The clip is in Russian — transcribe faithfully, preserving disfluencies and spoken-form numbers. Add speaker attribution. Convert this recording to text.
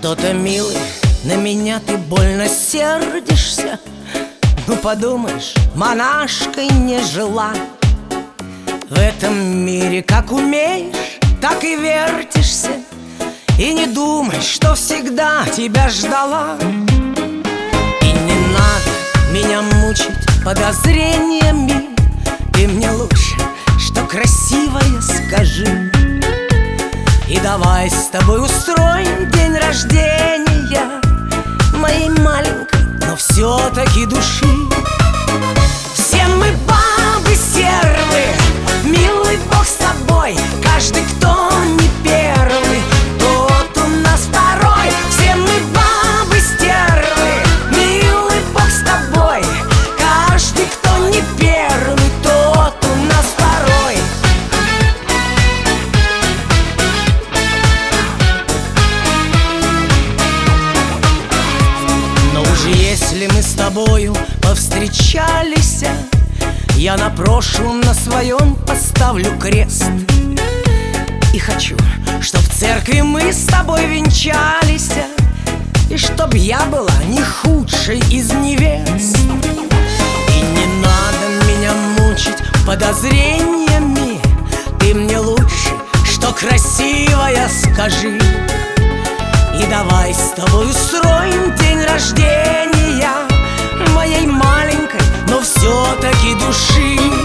Speaker 1: Что-то, милый, на меня ты больно сердишься. Ну подумаешь, монашкой не жила. В этом мире как умеешь, так и вертишься. И не думай, что всегда тебя ждала. И не надо меня мучить подозрениями. Ты мне лучше, что красивое, скажи. И давай с тобой устроим день рождения моей маленькой, но все-таки души. Все мы бабы стервы, милый Бог с тобой. Каждый, кто не первый, тот у нас второй. Все мы бабы стервы, милый Бог с тобой. Каждый, кто не первый, тот у нас второй. Но уже если мы с тобою повстречались, я на прошлом, на своем поставлю крест. И хочу, чтоб в церкви мы с тобой венчались, и чтоб я была не худшей из невест. И не надо меня мучить подозрениями. Ты мне лучше, что красивая, скажи. И давай с тобой устроим день рождения моей маленькой, но все-таки души.